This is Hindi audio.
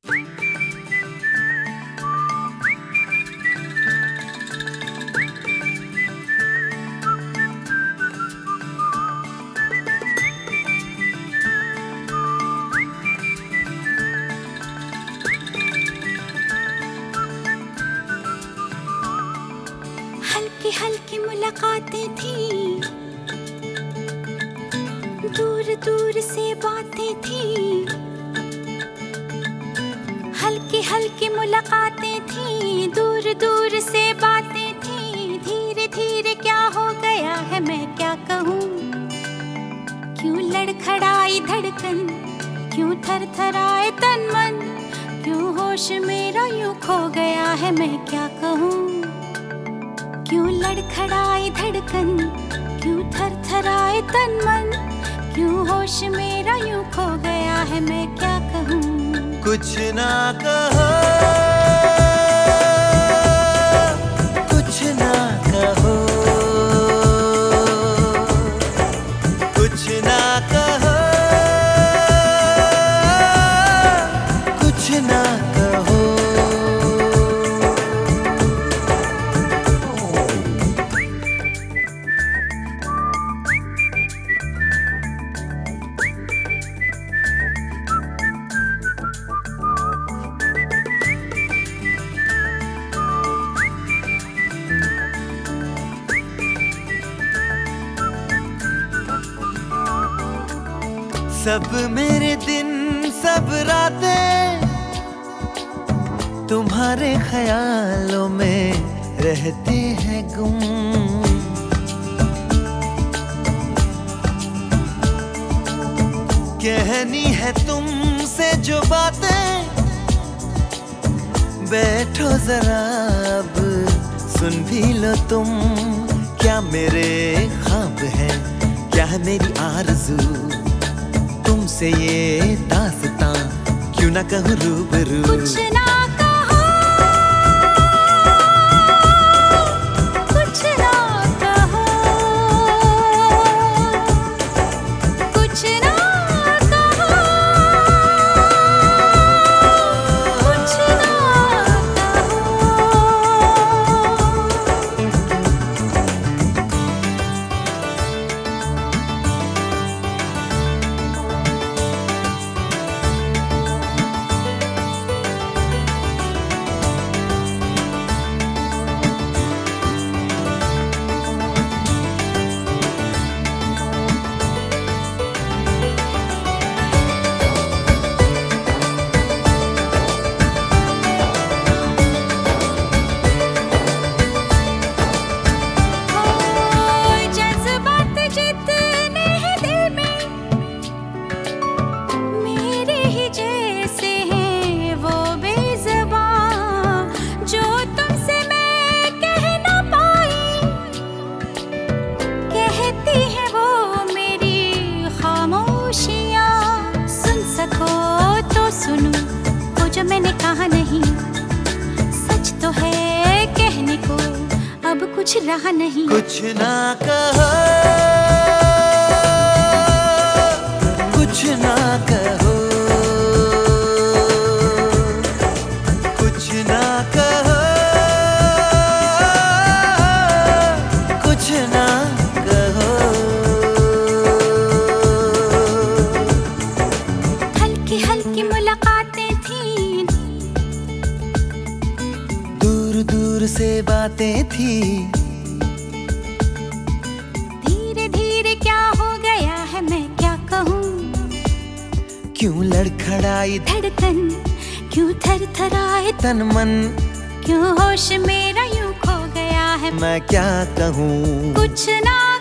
हल्की हल्की मुलाकातें थी, दूर दूर से बातें थी। हल्की हल्की मुलाकातें थी, दूर दूर से बातें थी। धीरे धीरे क्या हो गया है मैं क्या कहूँ, क्यों लड़खड़ाई धड़कन, क्यों थरथराए तन मन, क्यों होश मेरा यूं खो गया है मैं क्या कहूँ। क्यों लड़खड़ाई धड़कन, क्यों थरथराए तन मन, क्यों होश मेरा यूं खो गया है मैं क्या कहूँ। कुछ ना कहो, कुछ ना कहो, कुछ ना कहो, कुछ ना कहो। सब मेरे दिन सब रातें तुम्हारे ख्यालों में रहते हैं गुम। कहनी है तुमसे जो बातें, बैठो जरा अब सुन भी लो तुम। क्या मेरे ख्वाब हैं, क्या है मेरी आरज़ू, तुमसे ये दास्तां क्यों ना कहूँ रूबरू। कुछ ना कहो, कुछ ना कहो, कुछ ना कहो, कुछ ना सुनूं वो जो मैंने कहा नहीं, सच तो है कहने को अब कुछ रहा नहीं। कुछ ना कहो, कुछ ना कहो, कुछ ना कहो, कुछ ना कहो। हल्की हल्की मुलाकातें थी, दूर दूर से बातें थी। धीरे धीरे क्या हो गया है मैं क्या कहूँ, क्यों लड़खड़ाई धड़कन, क्यों थरथराए तन मन, क्यों होश मेरा यूं खो गया है मैं क्या कहूँ। कुछ ना